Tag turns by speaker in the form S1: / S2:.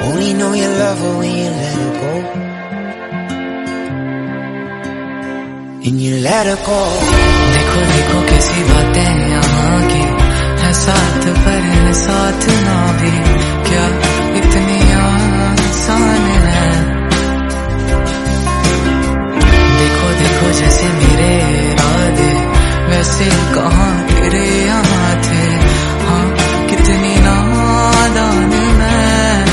S1: Only know you love her when you let her go. And you let her go.
S2: देखो देखो कैसी बातें यहाँ की है, साथ पर है साथ ना भी क्या